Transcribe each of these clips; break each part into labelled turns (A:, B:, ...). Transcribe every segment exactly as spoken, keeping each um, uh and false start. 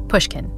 A: Pushkin.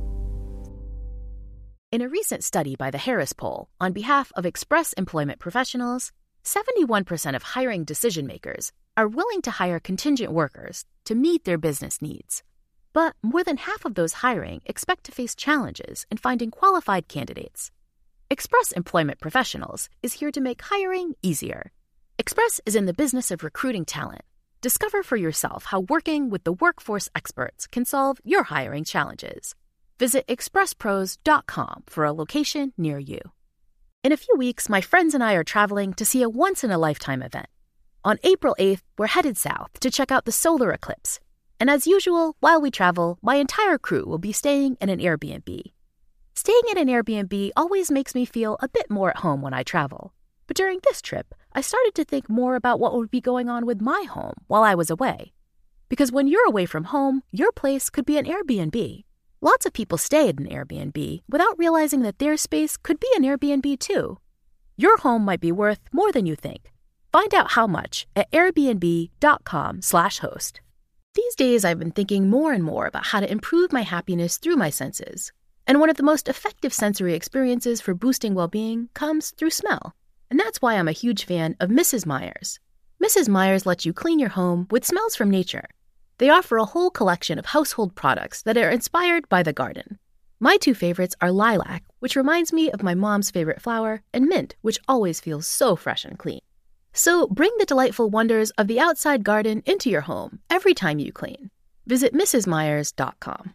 A: In a recent study by the Harris Poll on behalf of Express Employment Professionals, seventy-one percent of hiring decision-makers are willing to hire contingent workers to meet their business needs. But more than half of those hiring expect to face challenges in finding qualified candidates. Express Employment Professionals is here to make hiring easier. Express is in the business of recruiting talent. Discover for yourself how working with the workforce experts can solve your hiring challenges. Visit express pros dot com for a location near you. In a few weeks, my friends and I are traveling to see a once-in-a-lifetime event. On April eighth, we're headed south to check out the solar eclipse. And as usual, while we travel, my entire crew will be staying in an Airbnb. Staying in an Airbnb always makes me feel a bit more at home when I travel. But during this trip, I started to think more about what would be going on with my home while I was away. Because when you're away from home, your place could be an Airbnb. Lots of people stay at an Airbnb without realizing that their space could be an Airbnb too. Your home might be worth more than you think. Find out how much at airbnb dot com slash host. These days, I've been thinking more and more about how to improve my happiness through my senses. And one of the most effective sensory experiences for boosting well-being comes through smell. And that's why I'm a huge fan of Missus Meyer's. Missus Meyer's lets you clean your home with smells from nature. They offer a whole collection of household products that are inspired by the garden. My two favorites are lilac, which reminds me of my mom's favorite flower, and mint, which always feels so fresh and clean. So bring the delightful wonders of the outside garden into your home every time you clean. Visit mrs myers dot com.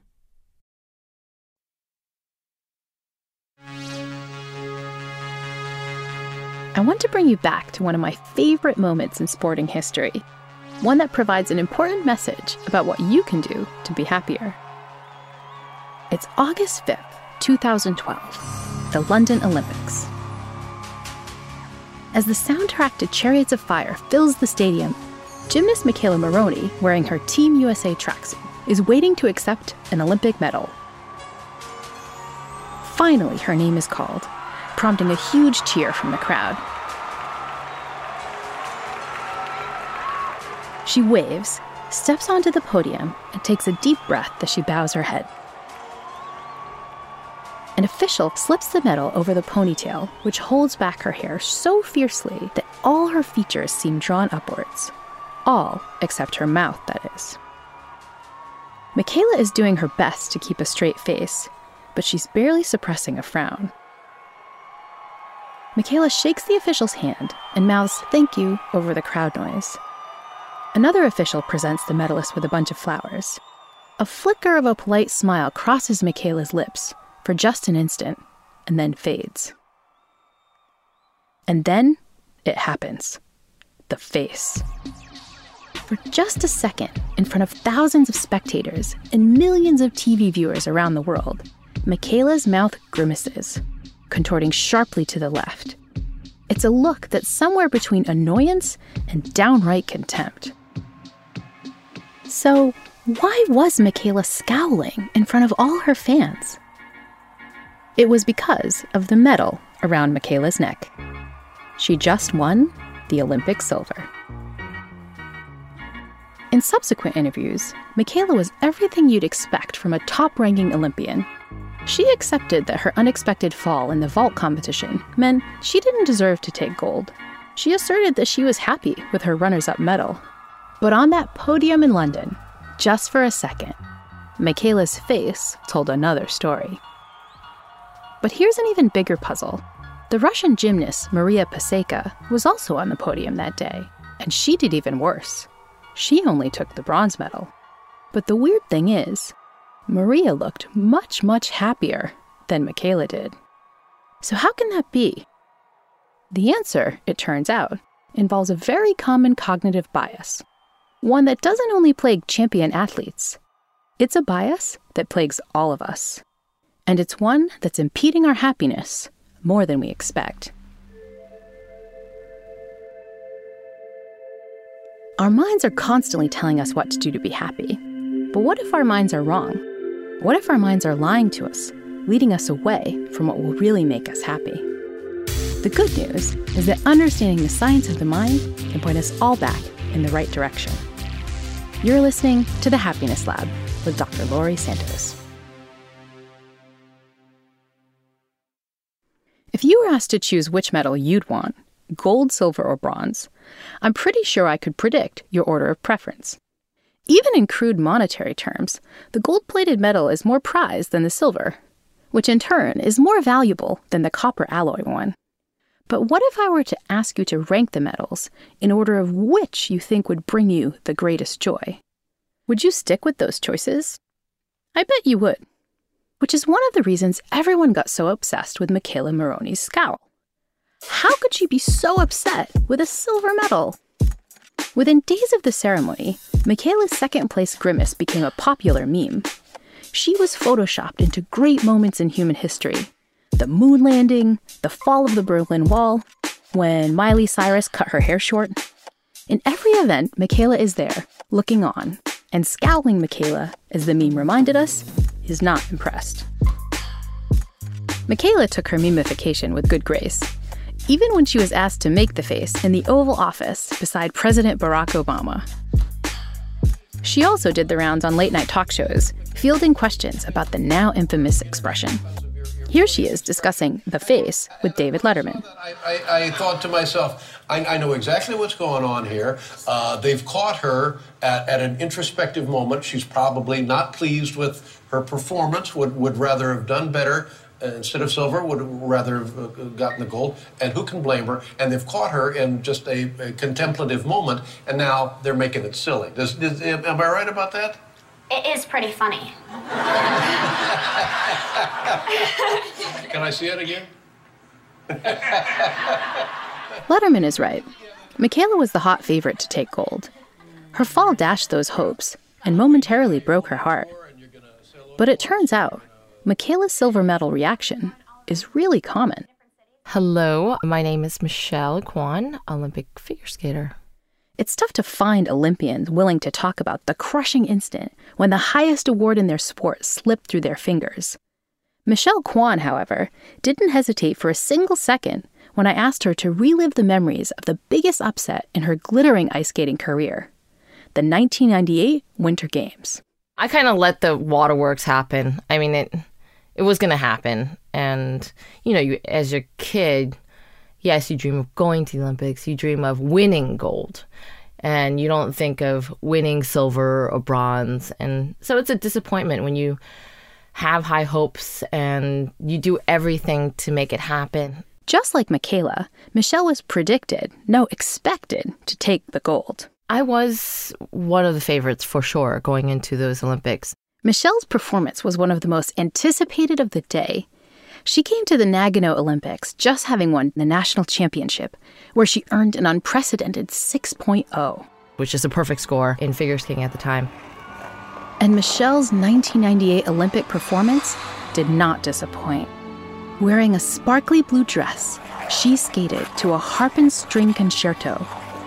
A: I want to bring you back to one of my favorite moments in sporting history, one that provides an important message about what you can do to be happier. It's August fifth, two thousand twelve, the London Olympics. As the soundtrack to Chariots of Fire fills the stadium, gymnast Michaela Maroney, wearing her Team U S A tracksuit, is waiting to accept an Olympic medal. Finally, her name is called, prompting a huge cheer from the crowd. She waves, steps onto the podium, and takes a deep breath as she bows her head. An official slips the medal over the ponytail, which holds back her hair so fiercely that all her features seem drawn upwards. All except her mouth, that is. Michaela is doing her best to keep a straight face, but she's barely suppressing a frown. Michaela shakes the official's hand and mouths "thank you" over the crowd noise. Another official presents the medalist with a bunch of flowers. A flicker of a polite smile crosses Michaela's lips for just an instant, and then fades. And then it happens. The face. For just a second, in front of thousands of spectators and millions of T V viewers around the world, Michaela's mouth grimaces, contorting sharply to the left. It's a look that's somewhere between annoyance and downright contempt. So, why was Michaela scowling in front of all her fans? It was because of the medal around Michaela's neck. She just won the Olympic silver. In subsequent interviews, Michaela was everything you'd expect from a top-ranking Olympian. She accepted that her unexpected fall in the vault competition meant she didn't deserve to take gold. She asserted that she was happy with her runners-up medal. But on that podium in London, just for a second, Michaela's face told another story. But here's an even bigger puzzle. The Russian gymnast Maria Paseka was also on the podium that day, and she did even worse. She only took the bronze medal. But the weird thing is, Maria looked much, much happier than Michaela did. So how can that be? The answer, it turns out, involves a very common cognitive bias, one that doesn't only plague champion athletes. It's a bias that plagues all of us. And it's one that's impeding our happiness more than we expect. Our minds are constantly telling us what to do to be happy. But what if our minds are wrong? What if our minds are lying to us, leading us away from what will really make us happy? The good news is that understanding the science of the mind can point us all back in the right direction. You're listening to The Happiness Lab with Doctor Laurie Santos. If you were asked to choose which medal you'd want, gold, silver, or bronze, I'm pretty sure I could predict your order of preference. Even in crude monetary terms, the gold-plated medal is more prized than the silver, which in turn is more valuable than the copper alloy one. But what if I were to ask you to rank the medals in order of which you think would bring you the greatest joy? Would you stick with those choices? I bet you would. Which is one of the reasons everyone got so obsessed with Mikaela Moroney's scowl. How could she be so upset with a silver medal? Within days of the ceremony, Mikaela's second-place grimace became a popular meme. She was photoshopped into great moments in human history. The moon landing, the fall of the Berlin Wall, when Miley Cyrus cut her hair short. In every event, Mikaela is there, looking on, and scowling Mikaela, as the meme reminded us, is not impressed. Mikaela took her memification with good grace, even when she was asked to make the face in the Oval Office beside President Barack Obama. She also did the rounds on late-night talk shows, fielding questions about the now infamous expression. Here she is discussing the face with David Letterman.
B: I, I, I thought to myself, I, I know exactly what's going on here. Uh, they've caught her at, at an introspective moment. She's probably not pleased with her performance, would, would rather have done better. Uh, instead of silver, would rather have uh, gotten the gold. And who can blame her? And they've caught her in just a, a contemplative moment, and now they're making it silly. Does, does, am I right about that?
C: It is pretty funny.
B: Can I see it again?
A: Letterman is right. Mikaela was the hot favorite to take gold. Her fall dashed those hopes and momentarily broke her heart. But it turns out, Mikaela's silver medal reaction is really common.
D: Hello, my name is Michelle Kwan, Olympic figure skater.
A: It's tough to find Olympians willing to talk about the crushing instant when the highest award in their sport slipped through their fingers. Michelle Kwan, however, didn't hesitate for a single second when I asked her to relive the memories of the biggest upset in her glittering ice skating career, the nineteen ninety-eight Winter Games.
D: I kind of let the waterworks happen. I mean, it it was going to happen. And, you know, you, as a kid, yes, you dream of going to the Olympics. You dream of winning gold. And you don't think of winning silver or bronze. And so it's a disappointment when you have high hopes and you do everything to make it happen.
A: Just like Mikaela, Michelle was predicted, no, expected, to take the gold.
D: I was one of the favorites for sure going into those Olympics.
A: Michelle's performance was one of the most anticipated of the day. She came to the Nagano Olympics just having won the national championship, where she earned an unprecedented six point oh.
D: Which is a perfect score in figure skating at the time.
A: And Michelle's nineteen ninety-eight Olympic performance did not disappoint. Wearing a sparkly blue dress, she skated to a harp and string concerto.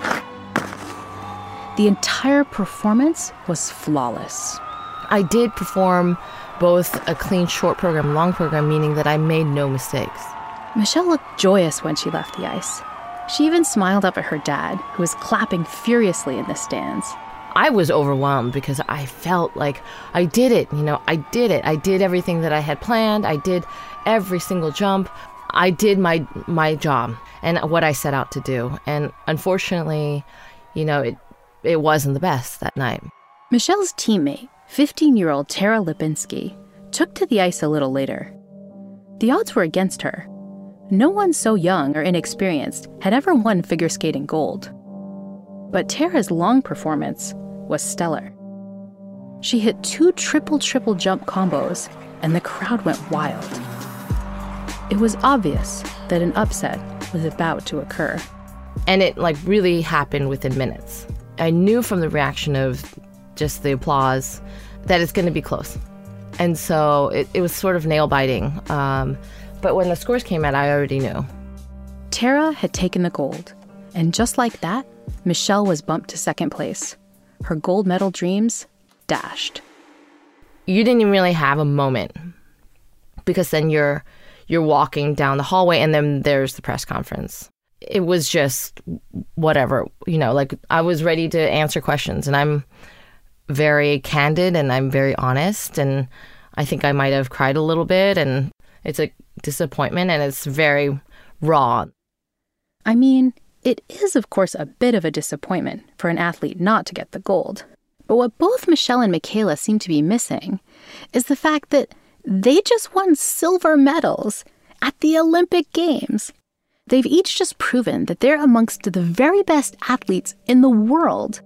A: The entire performance was flawless.
D: I did perform both a clean short program and long program, meaning that I made no mistakes.
A: Michelle looked joyous when she left the ice. She even smiled up at her dad, who was clapping furiously in the stands.
D: I was overwhelmed because I felt like I did it. You know, I did it. I did everything that I had planned. I did every single jump. I did my my job and what I set out to do. And unfortunately, you know, it it wasn't the best that night.
A: Michelle's teammate, fifteen-year-old Tara Lipinski, took to the ice a little later. The odds were against her. No one so young or inexperienced had ever won figure skating gold. But Tara's long performance was stellar. She hit two triple-triple jump combos, and the crowd went wild. It was obvious that an upset was about to occur.
D: And it like really happened within minutes. I knew from the reaction of just the applause that it's going to be close. And so it, it was sort of nail-biting. Um, but when the scores came out, I already knew.
A: Tara had taken the gold. And just like that, Michelle was bumped to second place. Her gold medal dreams dashed.
D: You didn't even really have a moment, because then you're you're walking down the hallway and then there's the press conference. It was just whatever, you know, like I was ready to answer questions, and I'm very candid and I'm very honest, and I think I might have cried a little bit, and it's a disappointment, and it's very raw.
E: I mean, it is, of course, a bit of a disappointment for an athlete not to get the gold. But what both Michelle and Michaela seem to be missing is the fact that they just won silver medals at the Olympic Games. They've each just proven that they're amongst the very best athletes in the world.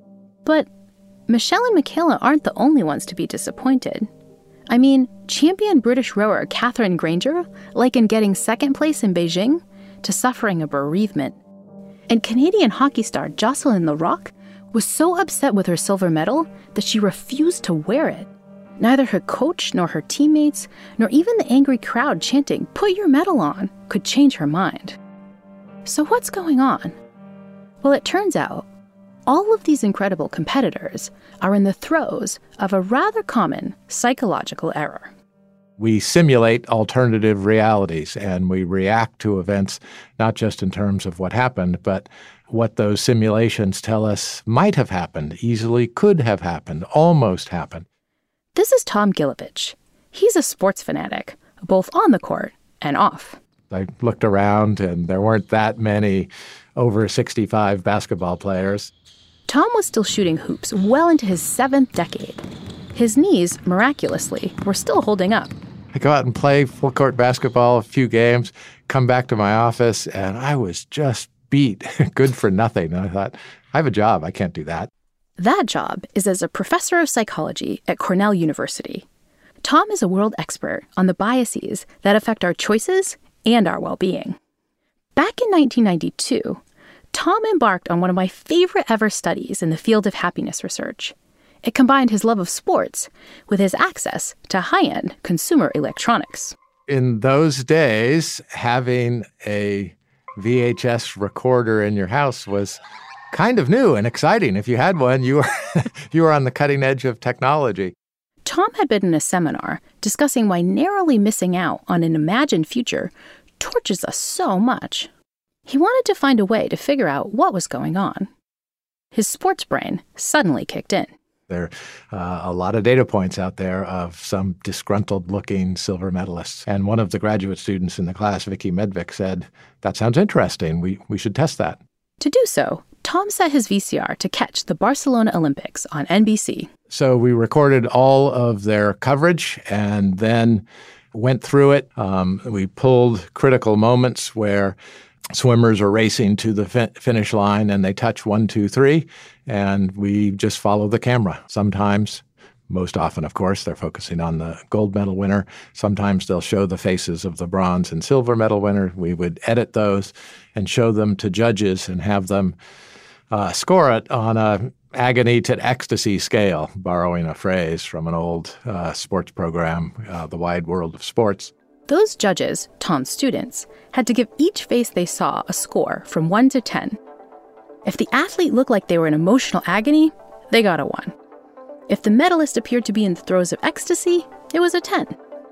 E: But Michelle and Michaela aren't the only ones to be disappointed. I mean, champion British rower Catherine Granger likened getting second place in Beijing to suffering a bereavement. And Canadian hockey star Jocelyn Larocque was so upset with her silver medal that she refused to wear it. Neither her coach nor her teammates, nor even the angry crowd chanting, "Put your medal on," could change her mind. So what's going on? Well, it turns out all of these incredible competitors are in the throes of a rather common psychological error.
F: We simulate alternative realities, and we react to events not just in terms of what happened, but what those simulations tell us might have happened, easily could have happened, almost happened.
E: This is Tom Gilovich. He's a sports fanatic, both on the court and off.
F: I looked around, and there weren't that many over sixty-five basketball players.
E: Tom was still shooting hoops well into his seventh decade. His knees, miraculously, were still holding up.
F: I go out and play full-court basketball a few games, come back to my office, and I was just beat, good for nothing. And I thought, I have a job. I can't do that.
E: That job is as a professor of psychology at Cornell University. Tom is a world expert on the biases that affect our choices and our well-being. Back in nineteen ninety-two, Tom embarked on one of my favorite ever studies in the field of happiness research. It combined his love of sports with his access to high-end consumer electronics.
F: In those days, having a V H S recorder in your house was kind of new and exciting. If you had one, you were you were on the cutting edge of technology.
E: Tom had been in a seminar discussing why narrowly missing out on an imagined future tortures us so much. He wanted to find a way to figure out what was going on. His sports brain suddenly kicked in.
F: There are uh, a lot of data points out there of some disgruntled-looking silver medalists. And one of the graduate students in the class, Vicky Medvick, said, "That sounds interesting. We, we should test that."
E: To do so, Tom set his V C R to catch the Barcelona Olympics on N B C.
F: So we recorded all of their coverage and then went through it. Um, we pulled critical moments where swimmers are racing to the fin- finish line and they touch one, two, three, and we just follow the camera. Sometimes, most often, of course, they're focusing on the gold medal winner. Sometimes they'll show the faces of the bronze and silver medal winner. We would edit those and show them to judges and have them uh, score it on a agony to ecstasy scale, borrowing a phrase from an old uh, sports program, uh, The Wide World of Sports.
E: Those judges, Tom's students, had to give each face they saw a score from one to ten. If the athlete looked like they were in emotional agony, they got a one. If the medalist appeared to be in the throes of ecstasy, it was a ten.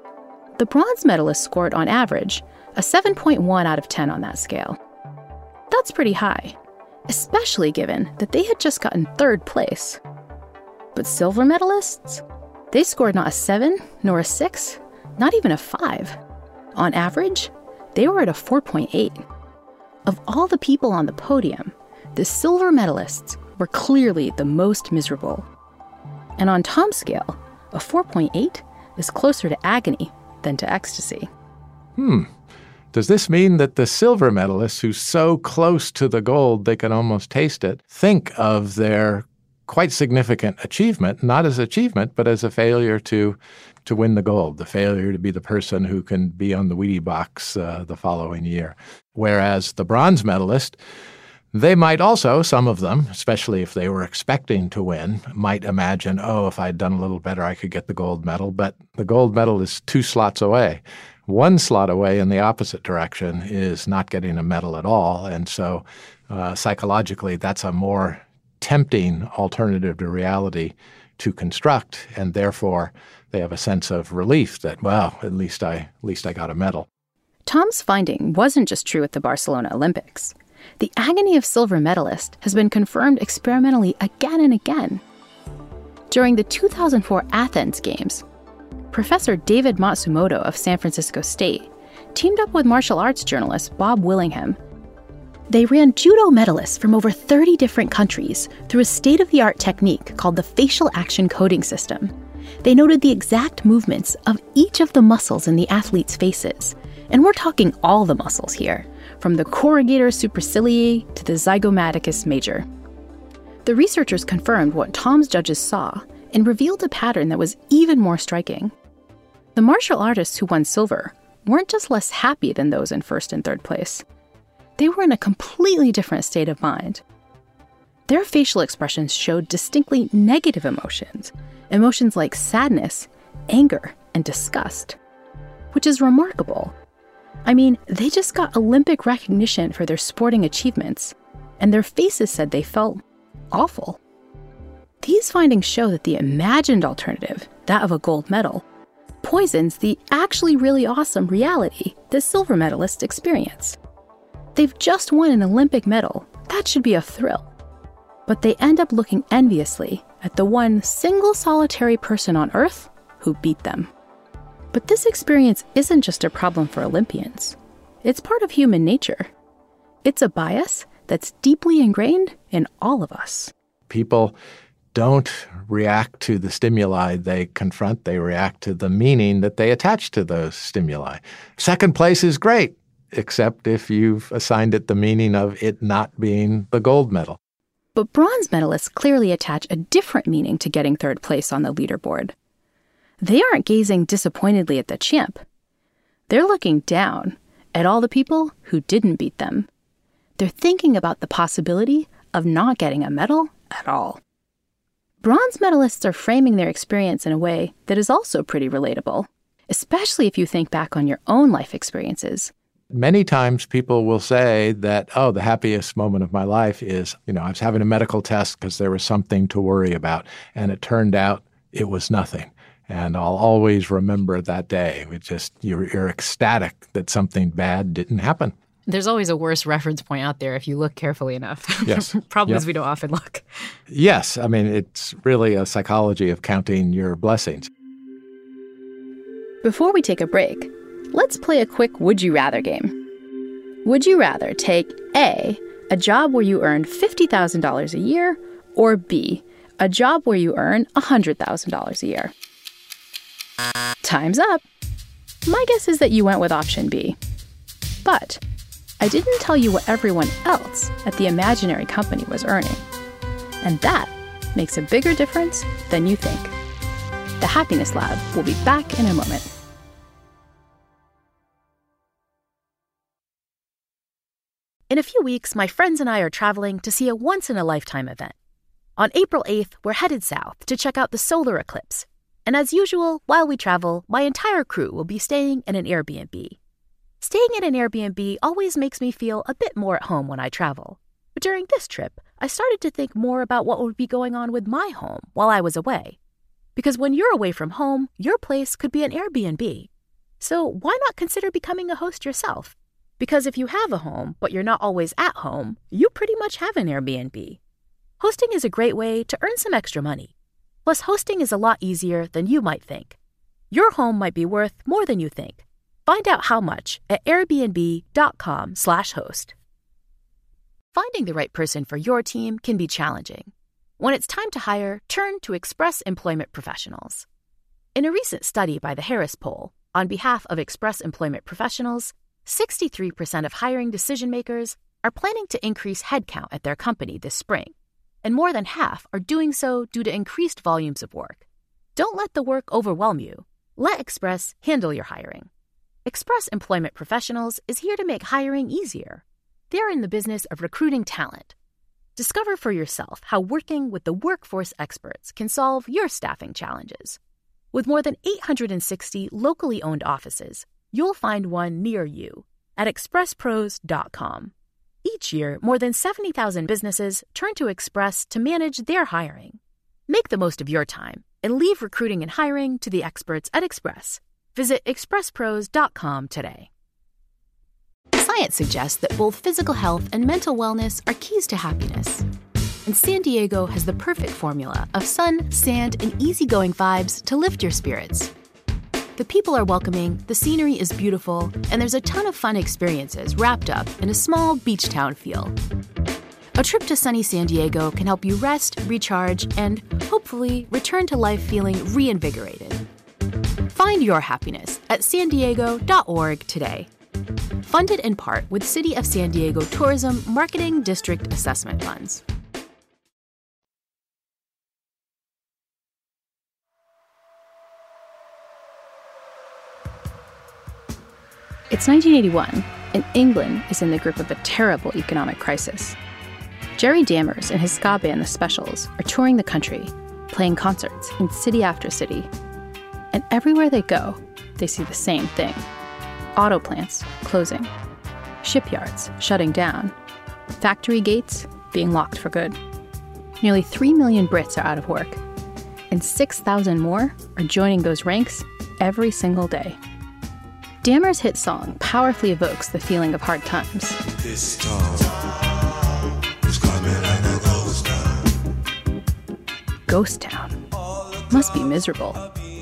E: The bronze medalist scored, on average, a seven point one out of ten on that scale. That's pretty high, especially given that they had just gotten third place. But silver medalists? They scored not a seven, nor a six, not even a five. On average, they were at a four point eight. Of all the people on the podium, the silver medalists were clearly the most miserable. And on Tom's scale, a four point eight is closer to agony than to ecstasy.
F: Hmm. Does this mean that the silver medalists, who's so close to the gold they can almost taste it, think of their quite significant achievement, not as achievement, but as a failure to to win the gold, the failure to be the person who can be on the Wheatie box uh, the following year? Whereas the bronze medalist, they might also, some of them, especially if they were expecting to win, might imagine, oh, if I'd done a little better, I could get the gold medal. But the gold medal is two slots away. One slot away in the opposite direction is not getting a medal at all. And so uh, psychologically, that's a more tempting alternative to reality to construct. And therefore, they have a sense of relief that, well, at least I, at least I got a medal.
E: Tom's finding wasn't just true at the Barcelona Olympics. The agony of silver medalists has been confirmed experimentally again and again. During the two thousand four Athens Games, Professor David Matsumoto of San Francisco State teamed up with martial arts journalist Bob Willingham. They ran judo medalists from over thirty different countries through a state-of-the-art technique called the facial action coding system. They noted the exact movements of each of the muscles in the athletes' faces. And we're talking all the muscles here, from the corrugator supercilii to the zygomaticus major. The researchers confirmed what Tom's judges saw and revealed a pattern that was even more striking. The martial artists who won silver weren't just less happy than those in first and third place. They were in a completely different state of mind. Their facial expressions showed distinctly negative emotions, emotions like sadness, anger, and disgust, which is remarkable. I mean, they just got Olympic recognition for their sporting achievements, and their faces said they felt awful. These findings show that the imagined alternative, that of a gold medal, poisons the actually really awesome reality that silver medalists experience. They've just won an Olympic medal. That should be a thrill. But they end up looking enviously at the one single solitary person on Earth who beat them. But this experience isn't just a problem for Olympians. It's part of human nature. It's a bias that's deeply ingrained in all of us.
F: People don't react to the stimuli they confront. They react to the meaning that they attach to those stimuli. Second place is great, except if you've assigned it the meaning of it not being the gold medal.
E: But bronze medalists clearly attach a different meaning to getting third place on the leaderboard. They aren't gazing disappointedly at the champ. They're looking down at all the people who didn't beat them. They're thinking about the possibility of not getting a medal at all. Bronze medalists are framing their experience in a way that is also pretty relatable, especially if you think back on your own life experiences.
F: Many times people will say that, oh, the happiest moment of my life is, you know, I was having a medical test because there was something to worry about, and it turned out it was nothing. And I'll always remember that day. It just, you're, you're ecstatic that something bad didn't happen.
G: There's always a worse reference point out there if you look carefully enough.
F: Yes.
G: Problem
F: yep.
G: is we don't often look.
F: Yes. I mean, it's really a psychology of counting your blessings.
E: Before we take a break, let's play a quick Would You Rather game. Would you rather take A, a job where you earn fifty thousand dollars a year, or B, a job where you earn one hundred thousand dollars a year? Time's up. My guess is that you went with option B. But I didn't tell you what everyone else at the imaginary company was earning. And that makes a bigger difference than you think. The Happiness Lab will be back in a moment.
A: In a few weeks, my friends and I are traveling to see a once-in-a-lifetime event. On April eighth, we're headed south to check out the solar eclipse. And as usual, while we travel, my entire crew will be staying in an Airbnb. Staying in an Airbnb always makes me feel a bit more at home when I travel. But during this trip, I started to think more about what would be going on with my home while I was away. Because when you're away from home, your place could be an Airbnb. So why not consider becoming a host yourself? Because if you have a home, but you're not always at home, you pretty much have an Airbnb. Hosting is a great way to earn some extra money. Plus, hosting is a lot easier than you might think. Your home might be worth more than you think. Find out how much at airbnb.com slash host. Finding the right person for your team can be challenging. When it's time to hire, turn to Express Employment Professionals. In a recent study by the Harris Poll, on behalf of Express Employment Professionals, sixty-three percent of hiring decision-makers are planning to increase headcount at their company this spring, and more than half are doing so due to increased volumes of work. Don't let the work overwhelm you. Let Express handle your hiring. Express Employment Professionals is here to make hiring easier. They're in the business of recruiting talent. Discover for yourself how working with the workforce experts can solve your staffing challenges. With more than eight hundred sixty locally owned offices, you'll find one near you at express pros dot com. Each year, more than seventy thousand businesses turn to Express to manage their hiring. Make the most of your time and leave recruiting and hiring to the experts at Express. Visit express pros dot com today. Science suggests that both physical health and mental wellness are keys to happiness. And San Diego has the perfect formula of sun, sand, and easygoing vibes to lift your spirits.
E: The people are welcoming, the scenery is beautiful, and there's a ton of fun experiences wrapped up in a small beach town feel. A trip to sunny San Diego can help you rest, recharge, and hopefully return to life feeling reinvigorated. Find your happiness at san diego dot org today. Funded in part with City of San Diego Tourism Marketing District Assessment Funds. It's nineteen eighty-one, and England is in the grip of a terrible economic crisis. Jerry Dammers and his ska band, The Specials, are touring the country, playing concerts in city after city. And everywhere they go, they see the same thing. Auto plants closing, shipyards shutting down, factory gates being locked for good. Nearly three million Brits are out of work, and six thousand more are joining those ranks every single day. Dammers' hit song powerfully evokes the feeling of hard times. This town is coming like a ghost town. Ghost town. Must be miserable.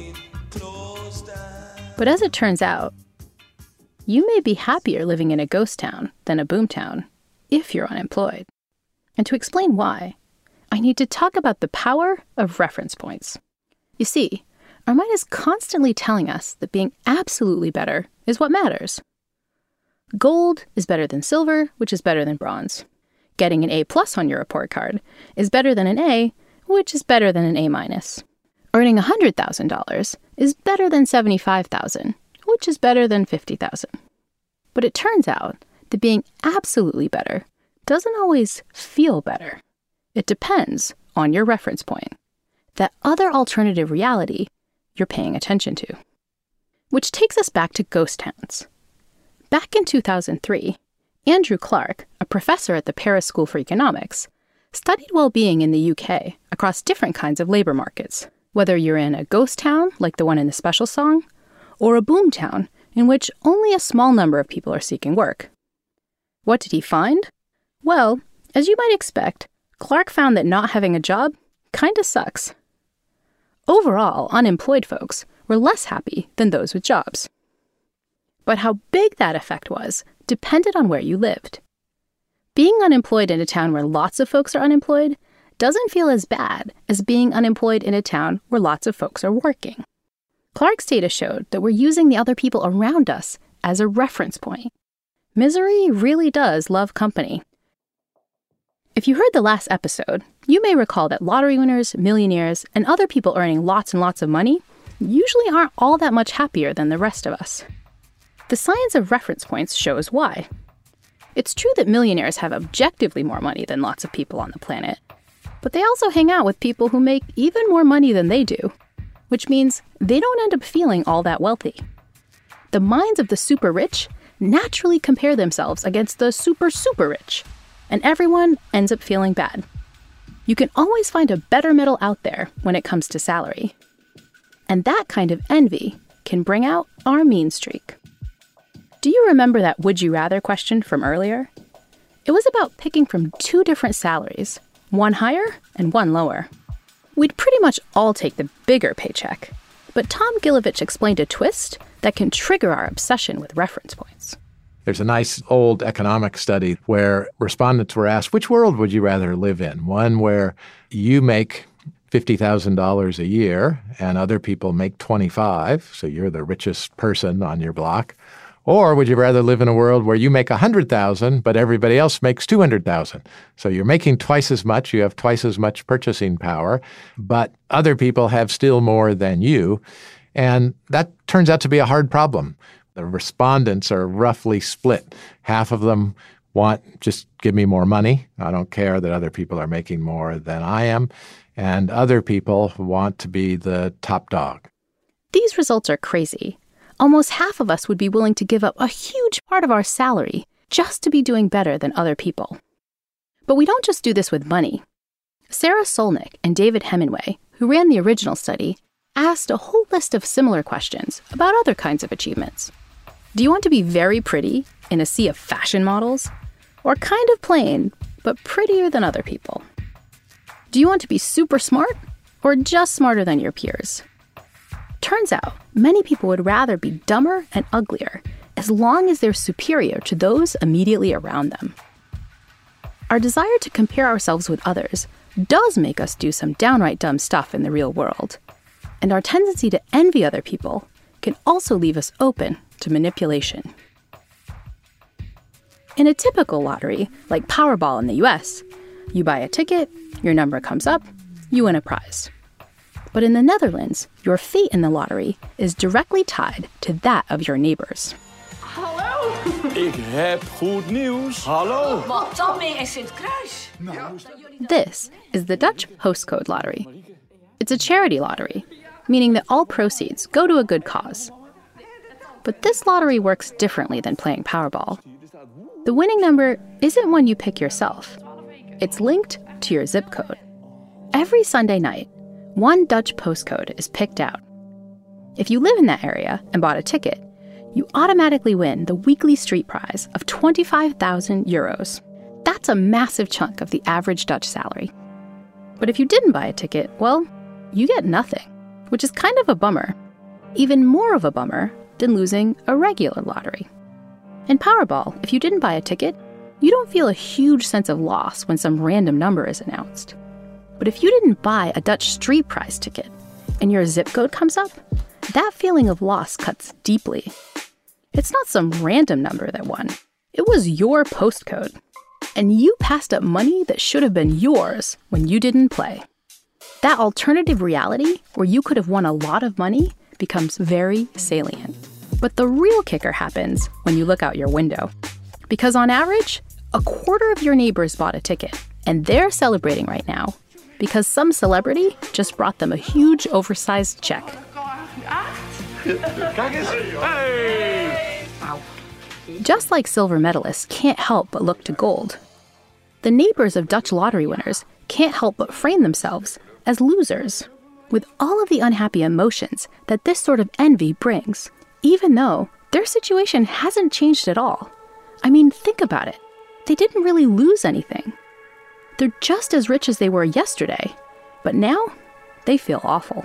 E: But as it turns out, you may be happier living in a ghost town than a boom town if you're unemployed. And to explain why, I need to talk about the power of reference points. You see, our mind is constantly telling us that being absolutely better is what matters. Gold is better than silver, which is better than bronze. Getting an A plus on your report card is better than an A, which is better than an A minus. Earning one hundred thousand dollars is better than seventy-five thousand dollars, which is better than fifty thousand dollars. But it turns out that being absolutely better doesn't always feel better. It depends on your reference point, that other alternative reality you're paying attention to. Which takes us back to ghost towns. Back in two thousand three, Andrew Clark, a professor at the Paris School for Economics, studied well-being in the U K across different kinds of labor markets, whether you're in a ghost town like the one in the Special song, or a boom town in which only a small number of people are seeking work. What did he find? Well, as you might expect, Clark found that not having a job kinda sucks. Overall, unemployed folks were less happy than those with jobs. But how big that effect was depended on where you lived. Being unemployed in a town where lots of folks are unemployed doesn't feel as bad as being unemployed in a town where lots of folks are working. Clark's data showed that we're using the other people around us as a reference point. Misery really does love company. If you heard the last episode, you may recall that lottery winners, millionaires, and other people earning lots and lots of money usually aren't all that much happier than the rest of us. The science of reference points shows why. It's true that millionaires have objectively more money than lots of people on the planet, but they also hang out with people who make even more money than they do, which means they don't end up feeling all that wealthy. The minds of the super rich naturally compare themselves against the super, super rich, and everyone ends up feeling bad. You can always find a better middle out there when it comes to salary. And that kind of envy can bring out our mean streak. Do you remember that would you rather question from earlier? It was about picking from two different salaries, one higher and one lower. We'd pretty much all take the bigger paycheck, but Tom Gilovich explained a twist that can trigger our obsession with reference points.
F: There's a nice old economic study where respondents were asked, which world would you rather live in? One where you make fifty thousand dollars a year and other people make twenty-five, so you're the richest person on your block. Or would you rather live in a world where you make one hundred thousand dollars but everybody else makes two hundred thousand dollars? So you're making twice as much, you have twice as much purchasing power, but other people have still more than you. And that turns out to be a hard problem. The respondents are roughly split. Half of them want, just give me more money. I don't care that other people are making more than I am. And other people want to be the top dog.
E: These results are crazy. Almost half of us would be willing to give up a huge part of our salary just to be doing better than other people. But we don't just do this with money. Sarah Solnick and David Hemingway, who ran the original study, asked a whole list of similar questions about other kinds of achievements. Do you want to be very pretty in a sea of fashion models? Or kind of plain, but prettier than other people? Do you want to be super smart, or just smarter than your peers? turns out many people would rather be dumber and uglier as long as they're superior to those immediately around them. Our desire to compare ourselves with others does make us do some downright dumb stuff in the real world. And our tendency to envy other people can also leave us open to manipulation. In a typical lottery, like Powerball in the U S, you buy a ticket, your number comes up, you win a prize. But in the Netherlands, your fate in the lottery is directly tied to that of your neighbors.
H: Hallo? Ik heb goed nieuws. Hallo? Wat dan mee in Sint-Kruis?
E: This is the Dutch Postcode Lottery. It's a charity lottery, meaning that all proceeds go to a good cause. But this lottery works differently than playing Powerball. The winning number isn't one you pick yourself. It's linked to your zip code. Every Sunday night, one Dutch postcode is picked out. If you live in that area and bought a ticket, you automatically win the weekly street prize of twenty-five thousand euros. That's a massive chunk of the average Dutch salary. But if you didn't buy a ticket, well, you get nothing, which is kind of a bummer. Even more of a bummer than losing a regular lottery. In Powerball, if you didn't buy a ticket, you don't feel a huge sense of loss when some random number is announced. But if you didn't buy a Dutch street prize ticket and your zip code comes up, that feeling of loss cuts deeply. It's not some random number that won. It was your postcode. And you passed up money that should have been yours when you didn't play. That alternative reality where you could have won a lot of money becomes very salient. But the real kicker happens when you look out your window. Because on average, a quarter of your neighbors bought a ticket, and they're celebrating right now because some celebrity just brought them a huge oversized check. Just like silver medalists can't help but look to gold, the neighbors of Dutch lottery winners can't help but frame themselves as losers, with all of the unhappy emotions that this sort of envy brings, even though their situation hasn't changed at all. I mean, think about it. They didn't really lose anything. They're just as rich as they were yesterday, but now they feel awful.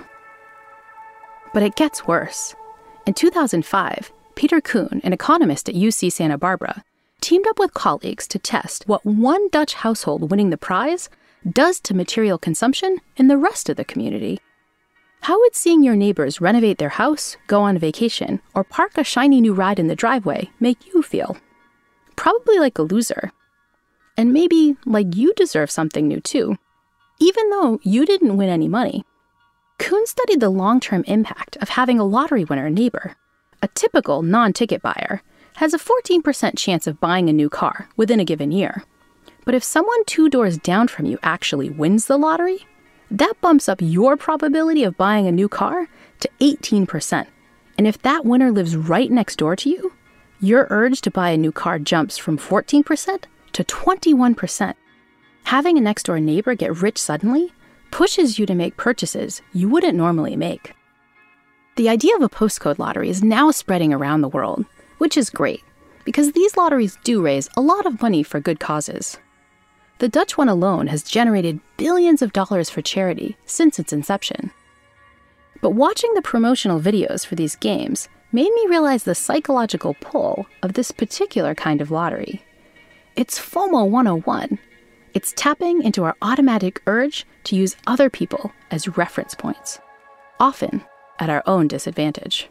E: But it gets worse. In two thousand five, Peter Kuhn, an economist at U C Santa Barbara, teamed up with colleagues to test what one Dutch household winning the prize does to material consumption in the rest of the community. How would seeing your neighbors renovate their house, go on vacation, or park a shiny new ride in the driveway make you feel? Probably like a loser. And maybe like you deserve something new too, even though you didn't win any money. Kuhn studied the long-term impact of having a lottery winner neighbor. A typical non-ticket buyer has a fourteen percent chance of buying a new car within a given year. But if someone two doors down from you actually wins the lottery, that bumps up your probability of buying a new car to eighteen percent. And if that winner lives right next door to you, your urge to buy a new car jumps from fourteen percent to twenty-one percent. Having a next-door neighbor get rich suddenly pushes you to make purchases you wouldn't normally make. The idea of a postcode lottery is now spreading around the world, which is great, because these lotteries do raise a lot of money for good causes. The Dutch one alone has generated billions of dollars for charity since its inception. But watching the promotional videos for these games made me realize the psychological pull of this particular kind of lottery. It's FOMO one oh one. It's tapping into our automatic urge to use other people as reference points, often at our own disadvantage.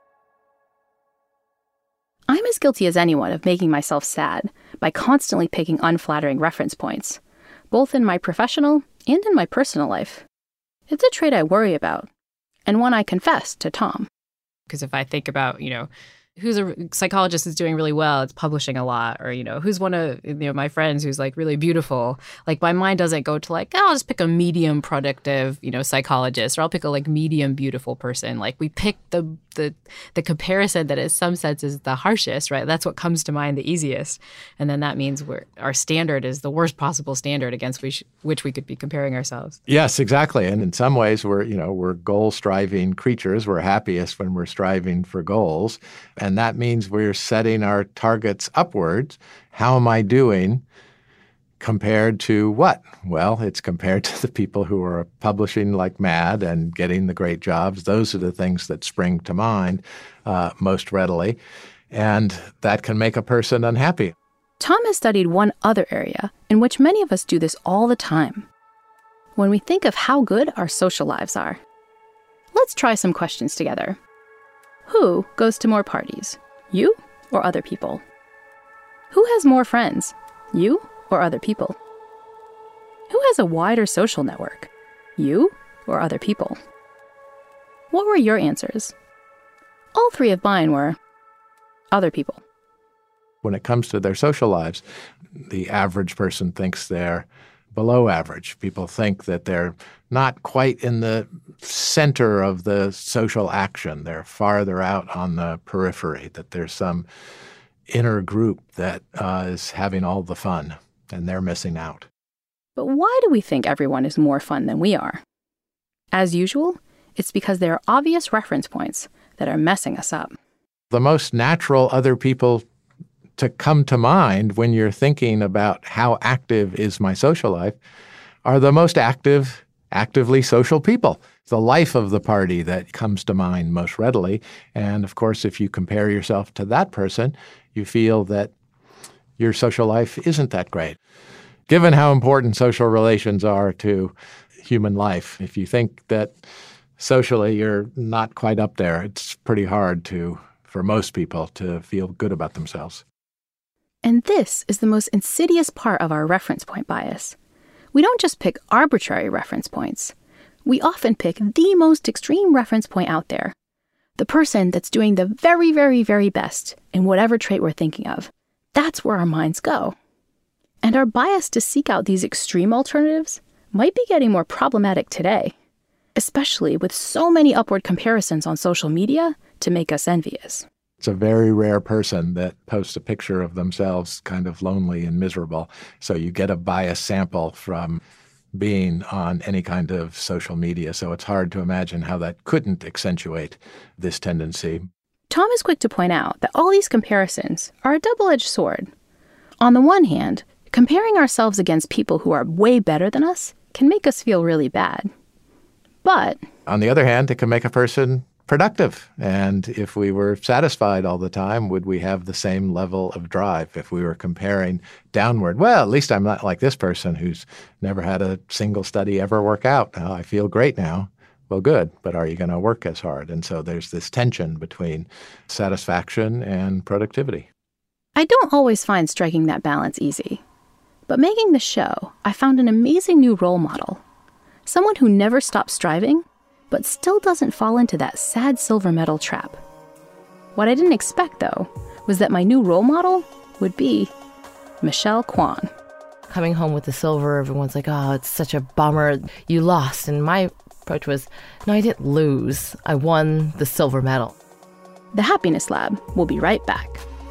E: I'm as guilty as anyone of making myself sad by constantly picking unflattering reference points, both in my professional and in my personal life. It's a trait I worry about, and one I confess to Tom.
G: Because if I think about, you know, who's a psychologist is doing really well, it's publishing a lot, or, you know, who's one of, you know, my friends who's like really beautiful, like my mind doesn't go to like, oh, I'll just pick a medium productive, you know, psychologist, or I'll pick a like medium beautiful person. Like we pick the the the comparison that in some sense is the harshest, right? That's what comes to mind the easiest. And then that means we're, our standard is the worst possible standard against which, which we could be comparing ourselves.
F: Yes, exactly. And in some ways we're, you know, we're goal-striving creatures. We're happiest when we're striving for goals. And that means we're setting our targets upwards. How am I doing Compared to what? Well, it's compared to the people who are publishing like mad and getting the great jobs. Those are the things that spring to mind uh, most readily, and that can make a person unhappy.
E: Tom has studied one other area in which many of us do this all the time. When we think of how good our social lives are. Let's try some questions together. Who goes to more parties, you or other people? Who has more friends, you or other people? Who has a wider social network, you or other people? What were your answers? All three of mine were other people.
F: When it comes to their social lives, the average person thinks they're below average. People think that they're not quite in the center of the social action. They're farther out on the periphery, that there's some inner group that uh, is having all the fun, and they're missing out.
E: But why do we think everyone is more fun than we are? As usual, it's because there are obvious reference points that are messing us up.
F: The most natural other people to come to mind when you're thinking about how active is my social life are the most active, actively social people. The life of the party that comes to mind most readily. And of course, if you compare yourself to that person, you feel that your social life isn't that great. Given how important social relations are to human life, if you think that socially you're not quite up there, it's pretty hard to, for most people, to feel good about themselves.
E: And this is the most insidious part of our reference point bias. We don't just pick arbitrary reference points. We often pick the most extreme reference point out there. The person that's doing the very, very, very best in whatever trait we're thinking of. That's where our minds go. And our bias to seek out these extreme alternatives might be getting more problematic today, especially with so many upward comparisons on social media to make us envious.
F: It's a very rare person that posts a picture of themselves kind of lonely and miserable. So you get a bias sample from being on any kind of social media. So it's hard to imagine how that couldn't accentuate this tendency.
E: Tom is quick to point out that all these comparisons are a double-edged sword. On the one hand, comparing ourselves against people who are way better than us can make us feel really bad. But
F: on the other hand, it can make a person productive. And if we were satisfied all the time, would we have the same level of drive if we were comparing downward? Well, at least I'm not like this person who's never had a single study ever work out. Oh, I feel great now. Well, good, but are you going to work as hard? And so there's this tension between satisfaction and productivity.
E: I don't always find striking that balance easy. But making the show, I found an amazing new role model. Someone who never stops striving, but still doesn't fall into that sad silver medal trap. What I didn't expect, though, was that my new role model would be Michelle Kwan.
D: Coming home with the silver, everyone's like, oh, it's such a bummer. You lost. And my approach was, no, I didn't lose. I won the silver medal.
E: The Happiness Lab will be right back.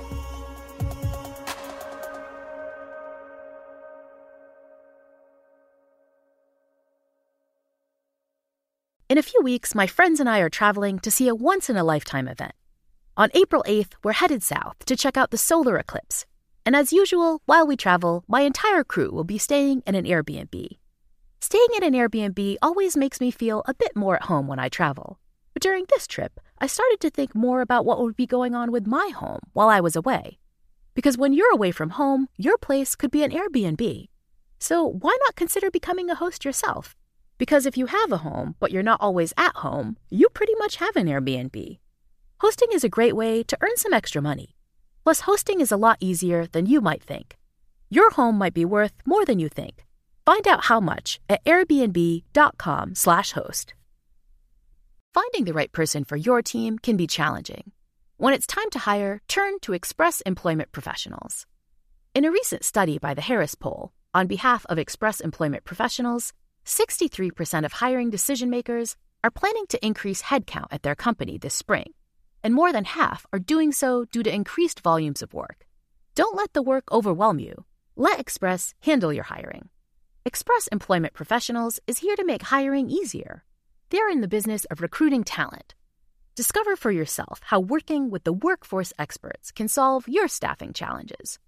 A: In a few weeks, my friends and I are traveling to see a once-in-a-lifetime event. On April eighth, we're headed south to check out the solar eclipse. And as usual, while we travel, my entire crew will be staying in an Airbnb. Staying in an Airbnb always makes me feel a bit more at home when I travel. But during this trip, I started to think more about what would be going on with my home while I was away. Because when you're away from home, your place could be an Airbnb. So why not consider becoming a host yourself? Because if you have a home, but you're not always at home, you pretty much have an Airbnb. Hosting is a great way to earn some extra money. Plus, hosting is a lot easier than you might think. Your home might be worth more than you think. Find out how much at airbnb.com slash host. Finding the right person for your team can be challenging. When it's time to hire, turn to Express Employment Professionals. In a recent study by the Harris Poll, on behalf of Express Employment Professionals, sixty-three percent of hiring decision-makers are planning to increase headcount at their company this spring, and more than half are doing so due to increased volumes of work. Don't let the work overwhelm you. Let Express handle your hiring. Express Employment Professionals is here to make hiring easier. They're in the business of recruiting talent. Discover for yourself how working with the workforce experts can solve your staffing challenges.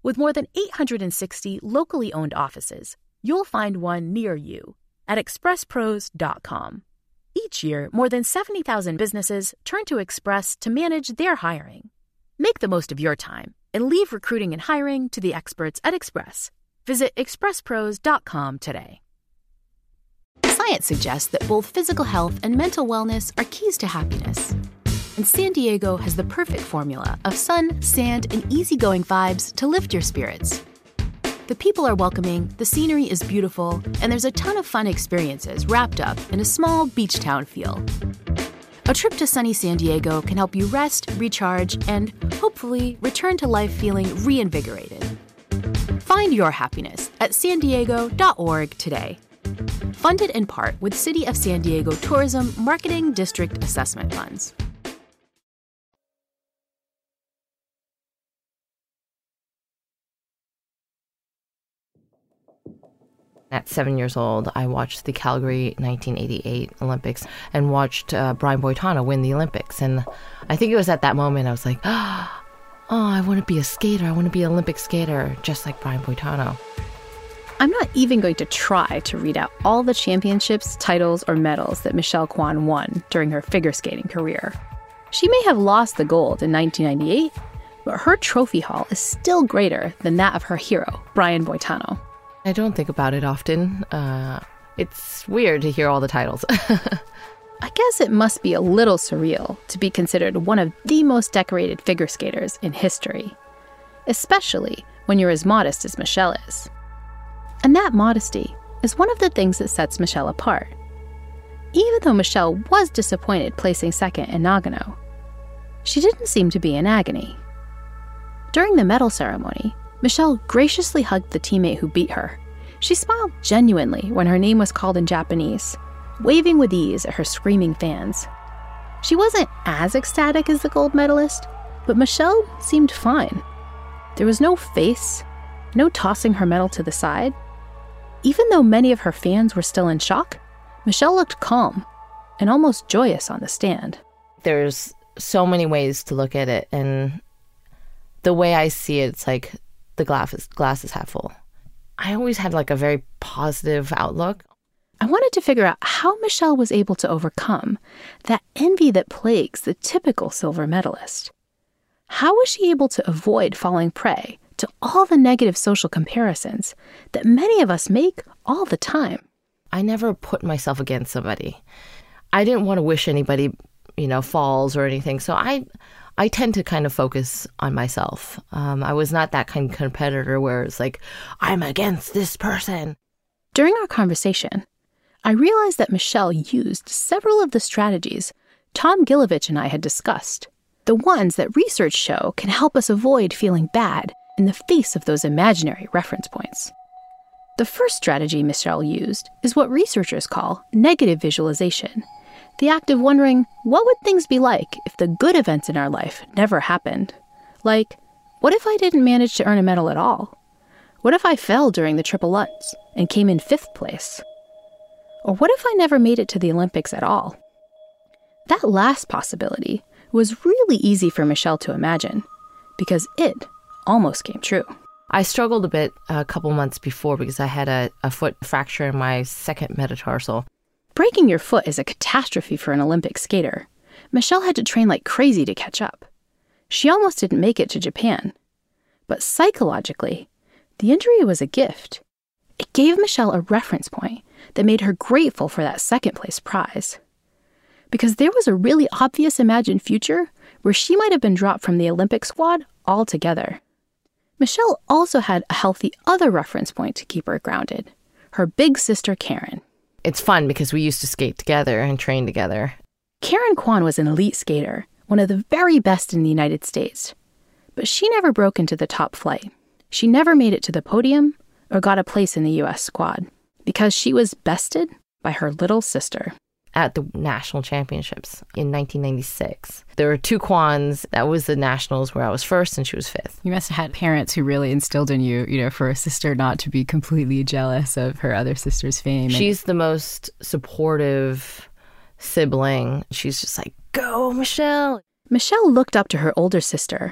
A: With more than eight hundred sixty locally owned offices, you'll find one near you at express pros dot com. Each year, more than seventy thousand businesses turn to Express to manage their hiring. Make the most of your time and leave recruiting and hiring to the experts at Express. Visit express pros dot com today. Science suggests that both physical health and mental wellness are keys to happiness. And San Diego has the perfect formula of sun, sand, and easygoing vibes to lift your spirits. The people are welcoming, the scenery is beautiful, and there's a ton of fun experiences wrapped up in a small beach town feel. A trip to sunny San Diego can help you rest, recharge, and hopefully return to life feeling reinvigorated. Find your happiness at san diego dot org today. Funded in part with City of San Diego Tourism Marketing District Assessment Funds.
D: At seven years old, I watched the Calgary nineteen eighty-eight Olympics and watched uh, Brian Boitano win the Olympics. And I think it was at that moment I was like, oh, I want to be a skater. I want to be an Olympic skater, just like Brian Boitano.
E: I'm not even going to try to read out all the championships, titles, or medals that Michelle Kwan won during her figure skating career. She may have lost the gold in nineteen ninety-eight, but her trophy haul is still greater than that of her hero, Brian Boitano.
D: I don't think about it often. Uh, it's weird to hear all the titles.
E: I guess it must be a little surreal to be considered one of the most decorated figure skaters in history, especially when you're as modest as Michelle is. And that modesty is one of the things that sets Michelle apart. Even though Michelle was disappointed placing second in Nagano, she didn't seem to be in agony. During the medal ceremony, Michelle graciously hugged the teammate who beat her. She smiled genuinely when her name was called in Japanese, waving with ease at her screaming fans. She wasn't as ecstatic as the gold medalist, but Michelle seemed fine. There was no face, no tossing her medal to the side. Even though many of her fans were still in shock, Michelle looked calm and almost joyous on the stand.
D: There's so many ways to look at it, and the way I see it, it's like the glass is, glass is half full. I always had like a very positive outlook.
E: I wanted to figure out how Michelle was able to overcome that envy that plagues the typical silver medalist. How was she able to avoid falling prey to all the negative social comparisons that many of us make all the time?
D: I never put myself against somebody. I didn't want to wish anybody, you know, falls or anything. So I I tend to kind of focus on myself. Um, I was not that kind of competitor where it's like, I'm against this person.
E: During our conversation, I realized that Michelle used several of the strategies Tom Gilovich and I had discussed, the ones that research show can help us avoid feeling bad in the face of those imaginary reference points. The first strategy Michelle used is what researchers call negative visualization, the act of wondering, what would things be like if the good events in our life never happened? Like, what if I didn't manage to earn a medal at all? What if I fell during the triple lutz and came in fifth place? Or what if I never made it to the Olympics at all? That last possibility was really easy for Michelle to imagine, because it almost came true.
D: I struggled a bit a couple months before because I had a, a foot fracture in my second metatarsal.
E: Breaking your foot is a catastrophe for an Olympic skater. Michelle had to train like crazy to catch up. She almost didn't make it to Japan. But psychologically, the injury was a gift. It gave Michelle a reference point that made her grateful for that second place prize. Because there was a really obvious imagined future where she might have been dropped from the Olympic squad altogether. Michelle also had a healthy other reference point to keep her grounded, her big sister Karen.
D: It's fun because we used to skate together and train together.
E: Karen Kwan was an elite skater, one of the very best in the United States. But she never broke into the top flight. She never made it to the podium or got a place in the U S squad because she was bested by her little sister.
D: At the national championships in nineteen ninety-six, there were two Kwans. That was the nationals where I was first and she was fifth.
G: You must have had parents who really instilled in you, you know, for a sister not to be completely jealous of her other sister's fame.
D: She's the most supportive sibling. She's just like, go, Michelle.
E: Michelle looked up to her older sister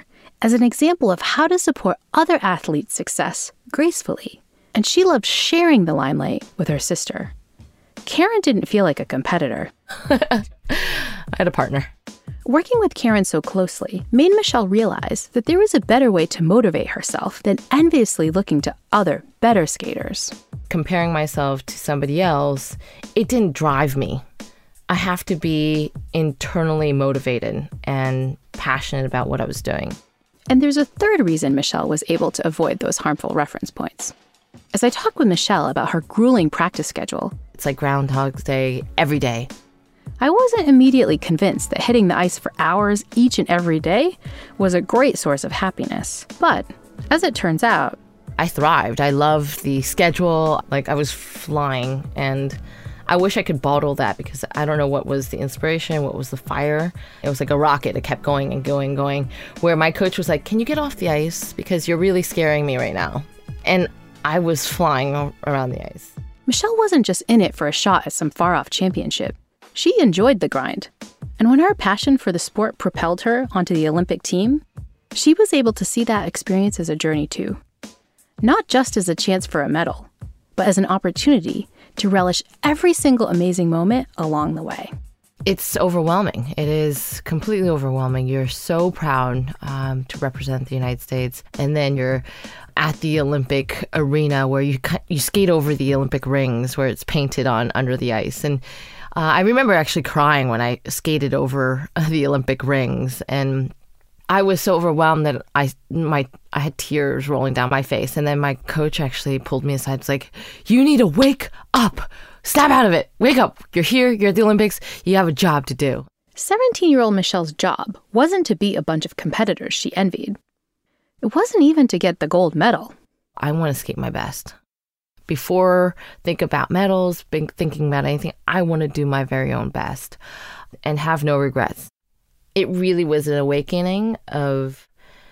E: as an example of how to support other athletes' success gracefully. And she loved sharing the limelight with her sister. Karen didn't feel like a competitor.
D: I had a partner.
E: Working with Karen so closely made Michelle realize that there was a better way to motivate herself than enviously looking to other, better skaters.
D: Comparing myself to somebody else, it didn't drive me. I have to be internally motivated and passionate about what I was doing.
E: And there's a third reason Michelle was able to avoid those harmful reference points. As I talk with Michelle about her grueling practice schedule,
D: it's like Groundhog's Day every day.
E: I wasn't immediately convinced that hitting the ice for hours each and every day was a great source of happiness. But as it turns out,
D: I thrived. I loved the schedule. Like, I was flying, and I wish I could bottle that because I don't know what was the inspiration, what was the fire. It was like a rocket. It kept going and going and going, where my coach was like, can you get off the ice? Because you're really scaring me right now. And I was flying around the ice.
E: Michelle wasn't just in it for a shot at some far-off championship. She enjoyed the grind. And when her passion for the sport propelled her onto the Olympic team, she was able to see that experience as a journey too. Not just as a chance for a medal, but as an opportunity to relish every single amazing moment along the way.
D: It's overwhelming. It is completely overwhelming. You're so proud um, to represent the United States. And then you're at the Olympic arena where you you skate over the Olympic rings where it's painted on under the ice. And uh, I remember actually crying when I skated over the Olympic rings. And I was so overwhelmed that I my I had tears rolling down my face. And then my coach actually pulled me aside. It's like, you need to wake up. Snap out of it. Wake up. You're here. You're at the Olympics. You have a job to do.
E: seventeen-year-old Michelle's job wasn't to beat a bunch of competitors she envied. It wasn't even to get the gold medal.
D: I want to skate my best. Before think about medals, thinking about anything, I want to do my very own best and have no regrets. It really was an awakening of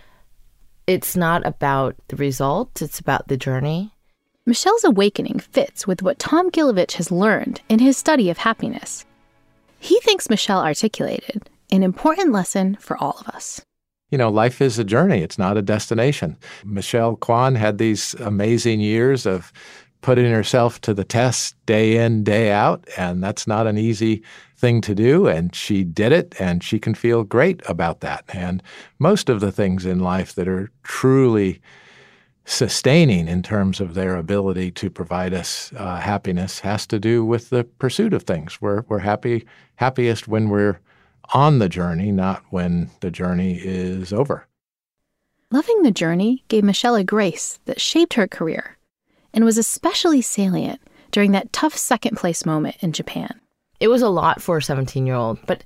D: it's not about the result, it's about the journey.
E: Michelle's awakening fits with what Tom Gilovich has learned in his study of happiness. He thinks Michelle articulated an important lesson for all of us.
F: You know, life is a journey. It's not a destination. Michelle Kwan had these amazing years of putting herself to the test day in, day out, and that's not an easy thing to do, and she did it, and she can feel great about that. And most of the things in life that are truly sustaining in terms of their ability to provide us uh, happiness has to do with the pursuit of things. We're we're happy happiest when we're on the journey, not when the journey is over.
E: Loving the journey gave Michelle a grace that shaped her career and was especially salient during that tough second-place moment in Japan.
D: It was a lot for a seventeen-year-old, but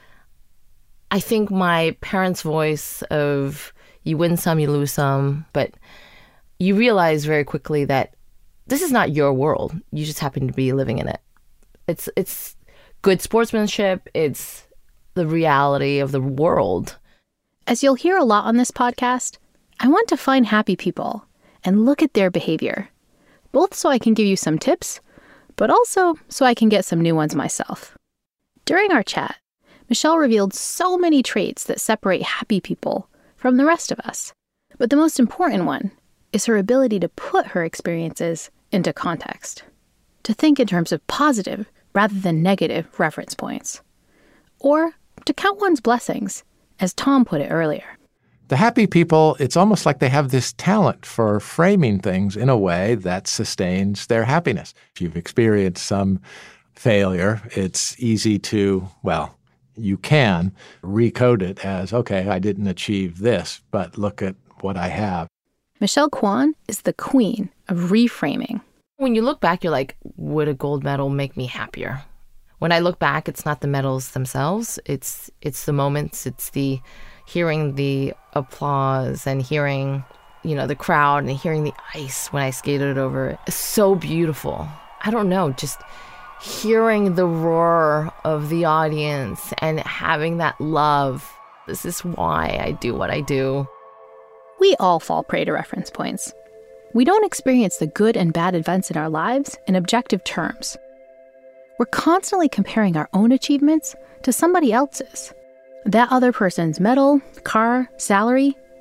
D: I think my parents' voice of you win some, you lose some, but you realize very quickly that this is not your world. You just happen to be living in it. It's it's good sportsmanship. It's the reality of the world.
E: As you'll hear a lot on this podcast, I want to find happy people and look at their behavior, both so I can give you some tips, but also so I can get some new ones myself. During our chat, Michelle revealed so many traits that separate happy people from the rest of us. But the most important one is her ability to put her experiences into context, to think in terms of positive rather than negative reference points, or to count one's blessings, as Tom put it earlier.
F: The happy people, it's almost like they have this talent for framing things in a way that sustains their happiness. If you've experienced some failure, it's easy to, well, you can recode it as, okay, I didn't achieve this, but look at what I have.
E: Michelle Kwan is the queen of reframing.
D: When you look back, you're like, would a gold medal make me happier? When I look back, it's not the medals themselves. It's it's the moments. It's the hearing the applause and hearing, you know, the crowd and hearing the ice when I skated over it. It's so beautiful. I don't know, just hearing the roar of the audience and having that love. This is why I do what I do.
E: We all fall prey to reference points. We don't experience the good and bad events in our lives in objective terms. We're constantly comparing our own achievements to somebody else's. That other person's medal, car, salary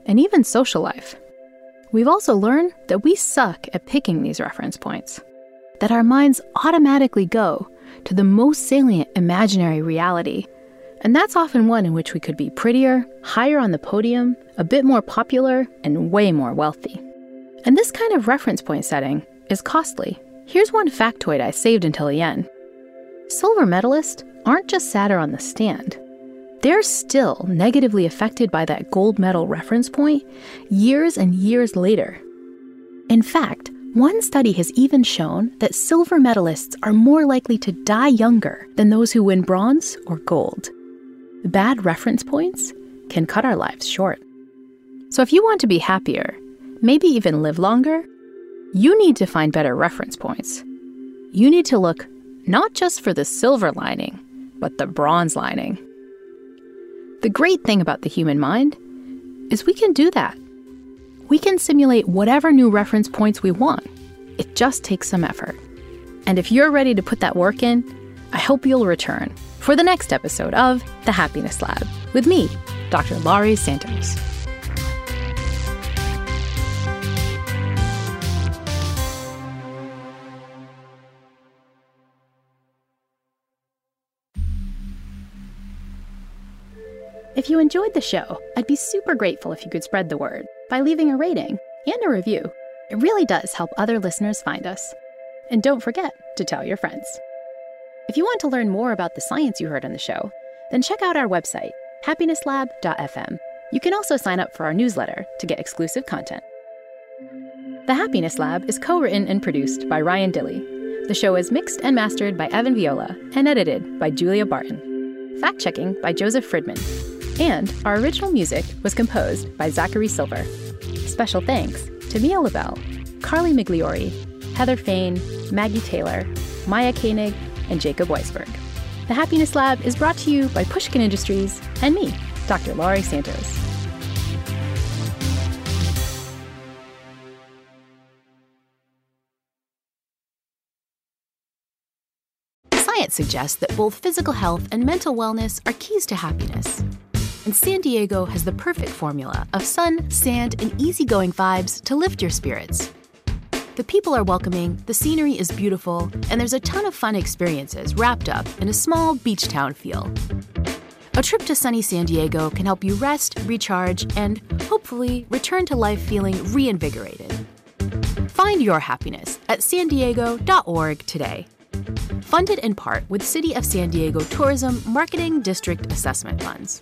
E: and even social life. We've also learned that we suck at picking these reference points, that our minds automatically go to the most salient imaginary reality, and that's often one in which we could be prettier, higher on the podium, a bit more popular, and way more wealthy. And this kind of reference point setting is costly. Here's one factoid I saved until the end. Silver medalists aren't just sadder on the stand. They're still negatively affected by that gold medal reference point years and years later. In fact, one study has even shown that silver medalists are more likely to die younger than those who win bronze or gold. Bad reference points can cut our lives short. So if you want to be happier, maybe even live longer, you need to find better reference points. You need to look not just for the silver lining, but the bronze lining. The great thing about the human mind is we can do that. We can simulate whatever new reference points we want. It just takes some effort. And if you're ready to put that work in, I hope you'll return for the next episode of The Happiness Lab with me, Doctor Laurie Santos. If you enjoyed the show, I'd be super grateful if you could spread the word by leaving a rating and a review. It really does help other listeners find us. And don't forget to tell your friends. If you want to learn more about the science you heard on the show, then check out our website, happiness lab dot f m. You can also sign up for our newsletter to get exclusive content. The Happiness Lab is co-written and produced by Ryan Dilley. The show is mixed and mastered by Evan Viola and edited by Julia Barton. Fact-checking by Joseph Fridman. And our original music was composed by Zachary Silver. Special thanks to Mia LaBelle, Carly Migliori, Heather Fain, Maggie Taylor, Maya Koenig, and Jacob Weisberg. The Happiness Lab is brought to you by Pushkin Industries and me, Doctor Laurie Santos. Science suggests that both physical health and mental wellness are keys to happiness. And San Diego has the perfect formula of sun, sand, and easygoing vibes to lift your spirits. The people are welcoming, the scenery is beautiful, and there's a ton of fun experiences wrapped up in a small beach town feel. A trip to sunny San Diego can help you rest, recharge, and hopefully return to life feeling reinvigorated. Find your happiness at san diego dot org today. Funded in part with City of San Diego Tourism Marketing District Assessment Funds.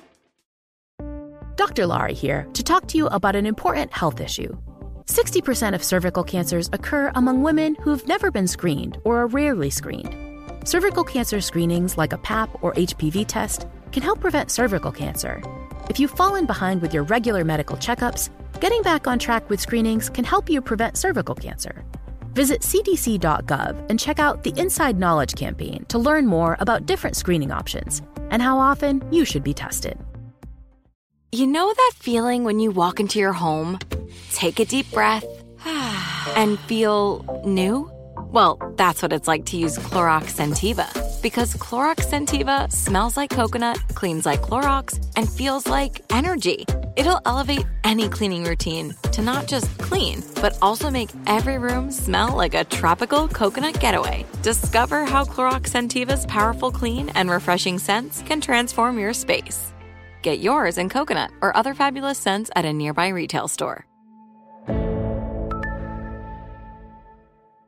E: Doctor Laurie here to talk to you about an important health issue. sixty percent of cervical cancers occur among women who've never been screened or are rarely screened. Cervical cancer screenings like a P A P or H P V test can help prevent cervical cancer. If you've fallen behind with your regular medical checkups, getting back on track with screenings can help you prevent cervical cancer. Visit c d c dot gov and check out the Inside Knowledge campaign to learn more about different screening options and how often you should be tested.
I: You know that feeling when you walk into your home, take a deep breath, and feel new? Well, that's what it's like to use Clorox Scentiva. Because Clorox Scentiva smells like coconut, cleans like Clorox, and feels like energy. It'll elevate any cleaning routine to not just clean, but also make every room smell like a tropical coconut getaway. Discover how Clorox Scentiva's powerful clean and refreshing scents can transform your space. Get yours in coconut or other fabulous scents at a nearby retail store.